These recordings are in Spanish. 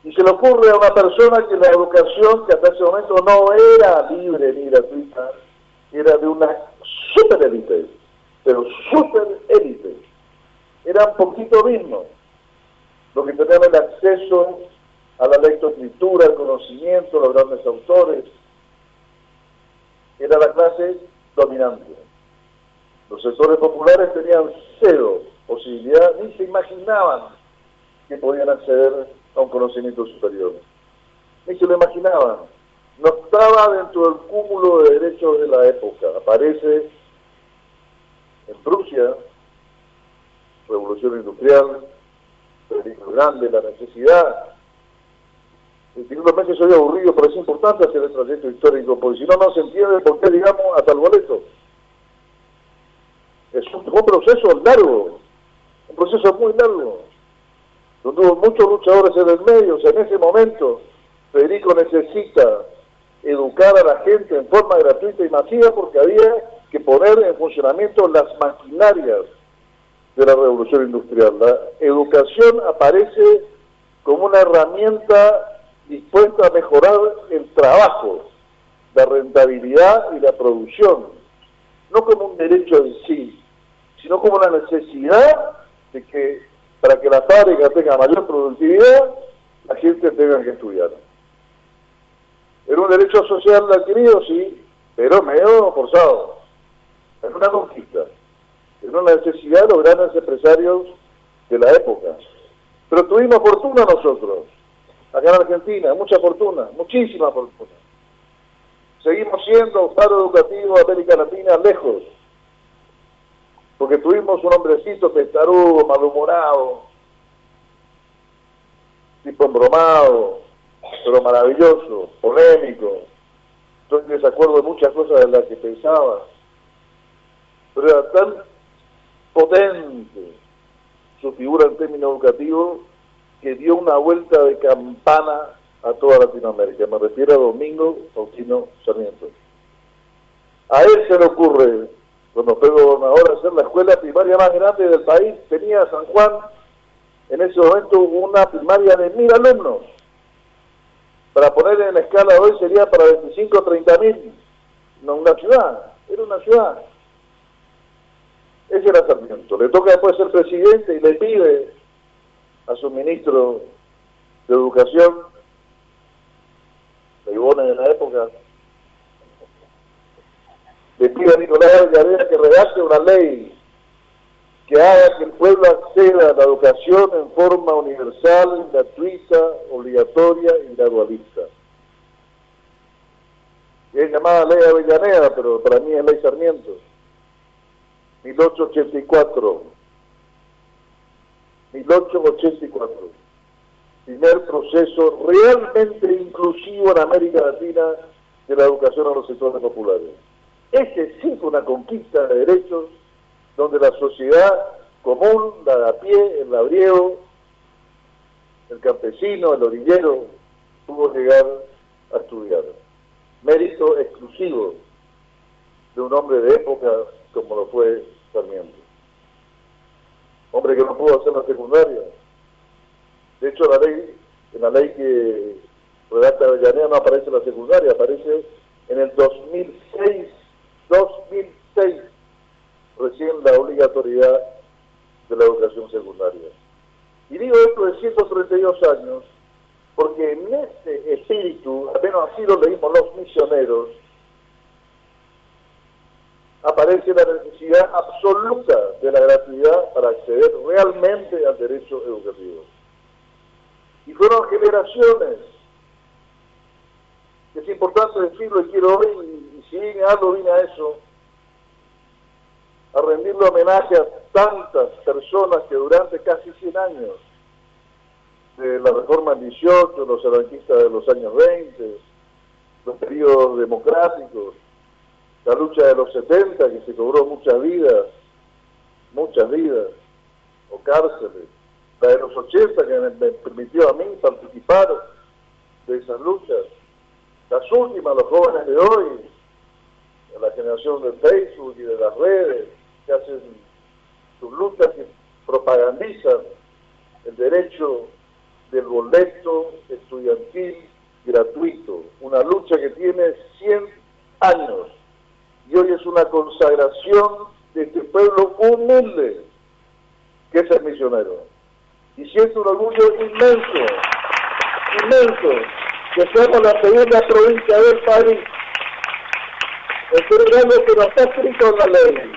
Y se le ocurre a una persona que la educación, que hasta ese momento no era libre ni gratuita, era de una superélite, pero superélite. Era un poquito mismo los que tenían el acceso a la lectoescritura, al conocimiento, los grandes autores. Era la clase dominante. Los sectores populares tenían cero posibilidad, ni se imaginaban que podían acceder a un conocimiento superior. Ni se lo imaginaban. No estaba dentro del cúmulo de derechos de la época. Aparece en Prusia, Revolución Industrial, Federico el Grande, la necesidad. En unos meses soy aburrido, pero es importante hacer el trayecto histórico, porque si no, no se entiende por qué llegamos hasta el boleto. Es un proceso largo, un proceso muy largo, donde hubo muchos luchadores en el medio. O sea, en ese momento Federico necesita educar a la gente en forma gratuita y masiva porque había que poner en funcionamiento las maquinarias de la revolución industrial. La educación aparece como una herramienta dispuesta a mejorar el trabajo, la rentabilidad y la producción, no como un derecho en sí, sino como una necesidad de que para que la fábrica tenga mayor productividad, la gente tenga que estudiar. Era un derecho social adquirido, sí, pero medio forzado. Es una conquista. Es una necesidad de los grandes empresarios de la época. Pero tuvimos fortuna nosotros, acá en Argentina, mucha fortuna, muchísima fortuna. Seguimos siendo faro educativo de América Latina lejos, porque tuvimos un hombrecito testarudo, malhumorado, tipo embromado, pero maravilloso, polémico. Estoy en desacuerdo de muchas cosas de las que pensaba, pero era tan potente su figura en términos educativos que dio una vuelta de campana a toda Latinoamérica. Me refiero a Domingo Faustino Sarmiento. A él se le ocurre, cuando fue gobernador, hacer la escuela primaria más grande del país. Tenía San Juan, en ese momento, una primaria de 1.000 alumnos. Para poner en la escala de hoy sería para 25 o 30.000. No una ciudad, era una ciudad. Ese era Sarmiento. Le toca después ser presidente y le pide a su ministro de Educación, Leibone de la época, le pide a Nicolás Gallardo que redacte una ley que haga que el pueblo acceda a la educación en forma universal, gratuita, obligatoria y gradualista. Es llamada Ley Avellaneda, pero para mí es Ley Sarmiento. 1884. 1884. Primer proceso realmente inclusivo en América Latina de la educación a los sectores populares. Ese sí fue una conquista de derechos donde la sociedad común, la de a pie, el labriego, el campesino, el orillero, pudo llegar a estudiar. Mérito exclusivo de un hombre de época como lo fue Sarmiento. Hombre que no pudo hacer la secundaria. De hecho, en la ley que redacta Avellaneda no aparece la secundaria, aparece en el 2006, recién la obligatoriedad de la educación secundaria. Y digo esto de 132 años, porque en este espíritu, al menos así lo leímos los misioneros, aparece la necesidad absoluta de la gratuidad para acceder realmente al derecho educativo. Y fueron generaciones, es importante decirlo y quiero hoy, y si vine a algo, vine a eso, a rendirle homenaje a tantas personas que durante casi 100 años, de la Reforma del 18, los anarquistas de los años 20, los periodos democráticos, la lucha de los 70, que se cobró muchas vidas, o cárceles, la de los 80, que me permitió a mí participar de esas luchas, las últimas, los jóvenes de hoy, de la generación del Facebook y de las redes, que hacen sus luchas, que propagandizan el derecho del boleto, estudiantil gratuito, una lucha que tiene 100 años y hoy es una consagración de este pueblo humilde que es el misionero. Y siento un orgullo inmenso, inmenso, que seamos la segunda provincia del país en tener algo que no está escrito en la ley.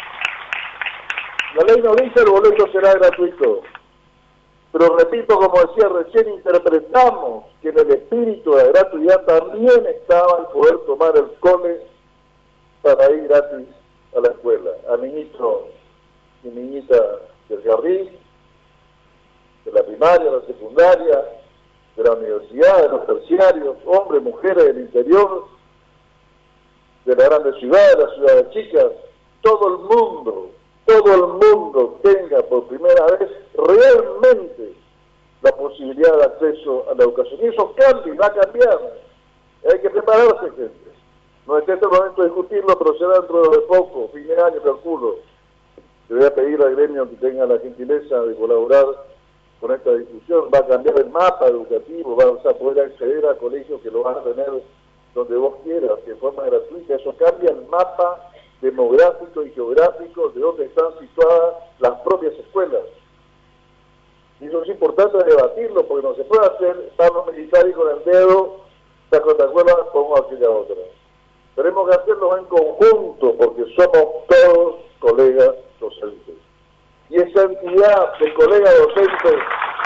La ley no dice el boleto será gratuito. Pero repito, como decía recién, interpretamos que en el espíritu de la gratuidad también estaba el poder tomar el cole para ir gratis a la escuela, a niñito y niñita del jardín, de la primaria, de la secundaria, de la universidad, de los terciarios, hombres, mujeres del interior, de la grande ciudad, de las ciudades chicas, todo el mundo tenga por primera vez realmente la posibilidad de acceso a la educación. Y eso cambia, va a cambiar. Hay que prepararse, gente. No es este el momento de discutirlo, pero será dentro de poco, fin de año, calculo. Le voy a pedir al gremio que tenga la gentileza de colaborar con esta discusión. Va a cambiar el mapa educativo, vas a poder acceder a colegios que lo van a tener donde vos quieras, de forma gratuita. Eso cambia el mapa demográfico y geográfico de donde están situadas las propias escuelas. Y eso es importante debatirlo, porque no se puede hacer estado militar y con el dedo, saco esta escuela, pongo aquella otra. Tenemos que hacerlo en conjunto, porque somos todos colegas docentes. Y esa entidad de colegas docentes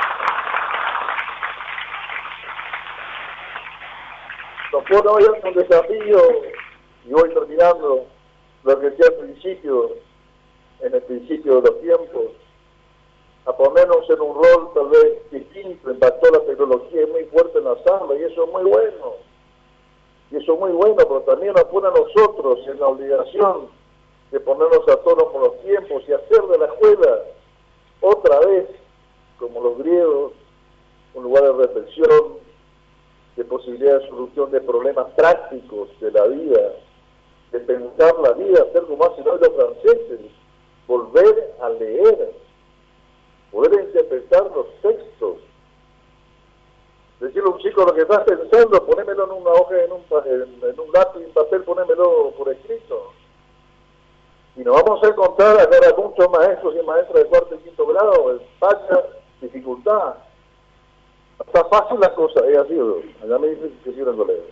nos pone hoy un desafío, y voy terminando lo que decía al principio, en el principio de los tiempos, a ponernos en un rol tal vez distinto. Impactó la tecnología muy fuerte en las aulas, y eso es muy bueno. Y eso es muy bueno, pero también nos pone a nosotros en la obligación de ponernos a tono con los tiempos y hacer de la escuela otra vez, como los griegos, un lugar de reflexión, de posibilidad de solución de problemas prácticos de la vida, de pensar la vida, hacer como hacen hoy los franceses, volver a leer, poder interpretar los textos, decirle a un chico lo que estás pensando, ponémelo en una hoja, en un lápiz, en papel, ponémelo por escrito. Y nos vamos a encontrar ahora muchos maestros y maestras de cuarto y quinto grado, vaya dificultad. Está fácil la cosa, ha sido. Allá me dicen que quieren colegas.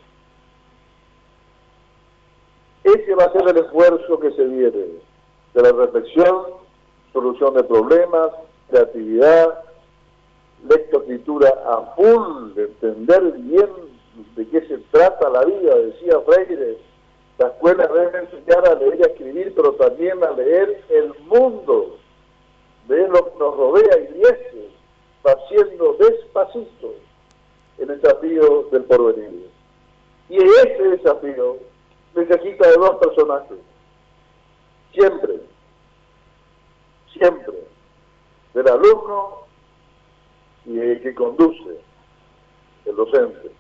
Ese va a ser el esfuerzo que se viene de la reflexión, solución de problemas, creatividad, lectoescritura a full, de entender bien de qué se trata la vida. Decía Freire, la escuela debe enseñar a leer y a escribir, pero también a leer el mundo, leer lo que nos rodea, y ese va siendo despacito el desafío del porvenir. Y ese desafío necesita de dos personajes, siempre, del alumno y el que conduce, el docente.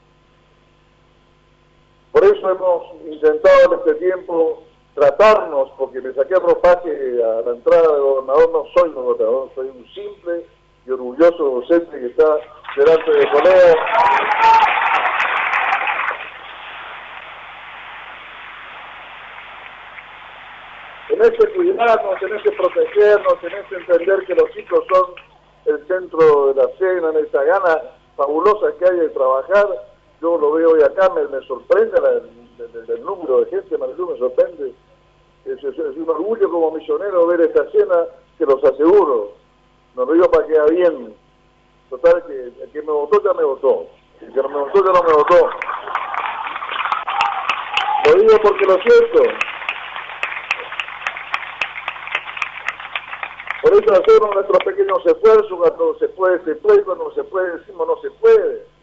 Por eso hemos intentado en este tiempo tratarnos, porque me saqué a ropaje a la entrada del gobernador, no soy un gobernador, soy un simple y orgulloso docente que está delante de colegas. En ese cuidarnos, en ese protegernos, en ese entender que los chicos son el centro de la cena, en esa gana fabulosa que hay de trabajar. Yo lo veo hoy acá, me sorprende el número de gente, me sorprende. Es un orgullo como misionero ver esta escena, que los aseguro. No lo digo para que quede bien. Total, que el que me votó ya me votó. El que no me votó ya no me votó. Lo digo porque lo siento. Por eso hacemos nuestros pequeños esfuerzos. Cuando se puede, se puede. Cuando no se puede, decimos no se puede.